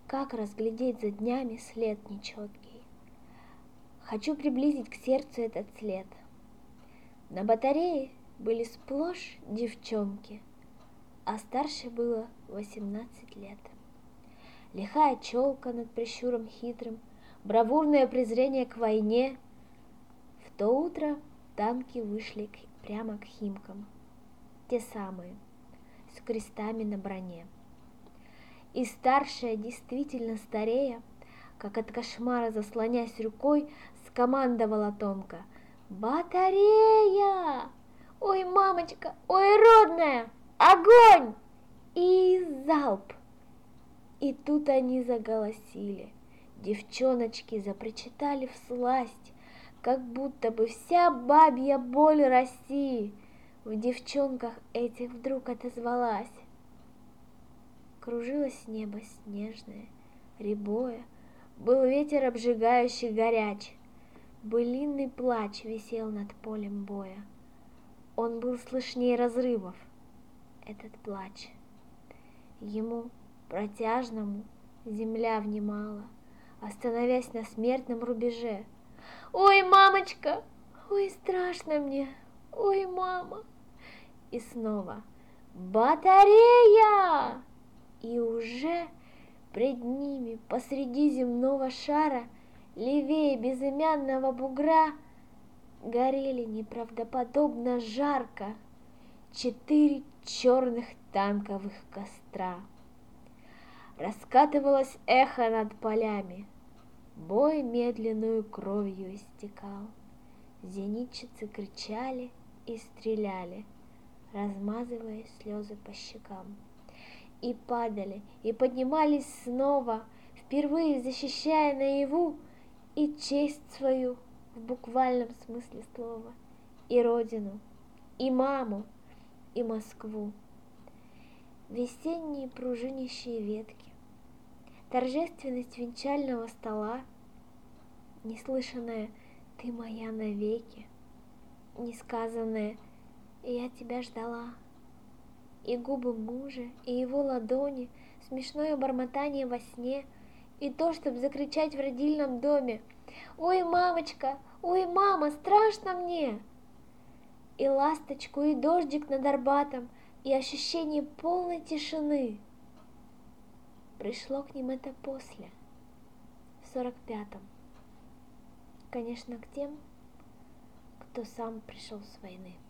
Как разглядеть за днями след нечеткий? Хочу приблизить к сердцу этот след. На батарее были сплошь девчонки, а старше было 18 лет. Лихая челка над прищуром хитрым, бравурное презрение к войне. В то утро танки вышли прямо к Химкам, те самые, с крестами на броне. И старшая, действительно старея, как от кошмара заслонясь рукой, скомандовала тонко: «Батарея! Ой, мамочка! Ой, родная! Огонь!» И залп! И тут они заголосили. Девчоночки запричитали всласть, как будто бы вся бабья боль России в девчонках этих вдруг отозвалась. Кружилось небо снежное, рябое, был ветер обжигающий горяч, былинный плач висел над полем боя. Он был слышнее разрывов, этот плач. Ему, протяжному, земля внимала, остановясь на смертном рубеже. «Ой, мамочка! Ой, страшно мне! Ой, мама!» И снова «Батарея!» И уже пред ними посреди земного шара, левее безымянного бугра, горели неправдоподобно жарко 4 черных танковых костра. Раскатывалось эхо над полями, бой медленную кровью истекал. Зенитчицы кричали и стреляли, размазывая слезы по щекам. И падали, и поднимались снова, впервые защищая наяву и честь свою в буквальном смысле слова, и родину, и маму, и Москву. Весенние пружинящие ветки, торжественность венчального стола, неслышанное «ты моя навеки», несказанное «я тебя ждала», и губы мужа, и его ладони, смешное бормотание во сне, и то, чтобы закричать в родильном доме: «Ой, мамочка! Ой, мама, страшно мне!» И ласточку, и дождик над Арбатом, и ощущение полной тишины. Пришло к ним это после, в 45-м. Конечно, к тем, кто сам пришел с войны.